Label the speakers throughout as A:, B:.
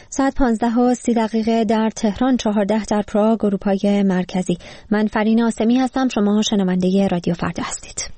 A: ساعت 15:30 در تهران، 14 در پراگ، اروپای مرکزی. من فرین آسمی هستم. شما شنونده رادیو فردا هستید.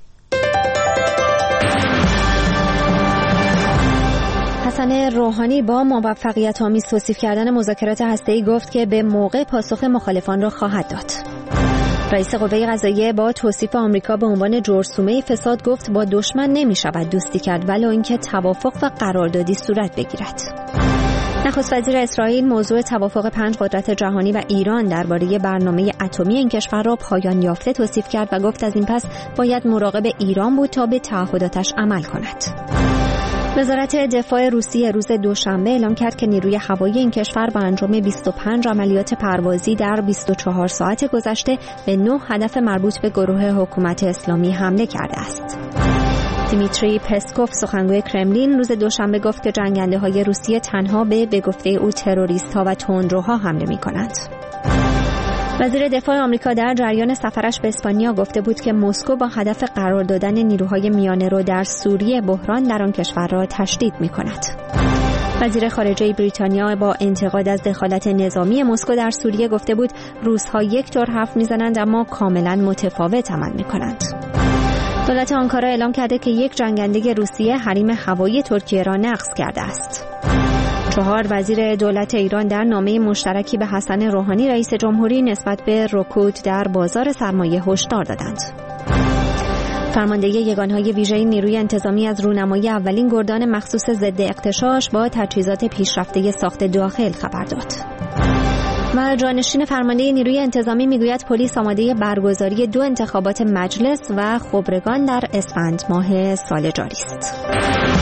A: حسن روحانی با موفقیت‌آمیز توصیف کردن مذاکرات هسته‌ای گفت که به موقع پاسخ مخالفان را خواهد داد. رئیس قوه قضاییه با توصیف آمریکا به عنوان جرثومه فساد گفت با دشمن نمی‌شود دوستی کرد ولو اینکه توافق و قراردادی صورت بگیرد. نخست وزیر اسرائیل موضوع توافق 5 قدرت جهانی و ایران درباره برنامه اتمی این کشور را پایان یافته توصیف کرد و گفت از این پس باید مراقب ایران بود تا به تعهداتش عمل کند. وزارت دفاع روسیه روز دوشنبه اعلام کرد که نیروی هوایی این کشور با انجام 25 عملیات پروازی در 24 ساعت گذشته به 9 هدف مربوط به گروه حکومت اسلامی حمله کرده است. دیمیتری پسکوف سخنگوی کرملین روز دوشنبه گفت که جنگنده‌های روسیه تنها به گفته او تروریست‌ها و تندروها حمله می‌کنند. وزیر دفاع آمریکا در جریان سفرش به اسپانیا گفته بود که مسکو با هدف قرار دادن نیروهای میانه‌رو در سوریه بحران در آن کشور را تشدید می‌کند. وزیر خارجه بریتانیا با انتقاد از دخالت نظامی مسکو در سوریه گفته بود روس‌ها یک طور حرف می‌زنند اما کاملاً متفاوت عمل می‌کنند. دولت آنکارا اعلام کرده که یک جنگنده روسیه حریم هوایی ترکیه را نقض کرده است. 4 وزیر دولت ایران در نامه مشترکی به حسن روحانی رئیس جمهوری نسبت به رکود در بازار سرمایه هشدار دادند. فرمانده یگانهای ویژه نیروی انتظامی از رونمایی اولین گردان مخصوص ضد اغتشاش با تجهیزات پیشرفته ساخت داخل خبر داد. و جانشین فرمانده نیروی انتظامی میگوید پلیس آماده برگزاری 2 انتخابات مجلس و خبرگان در اسفند ماه سال جاری است.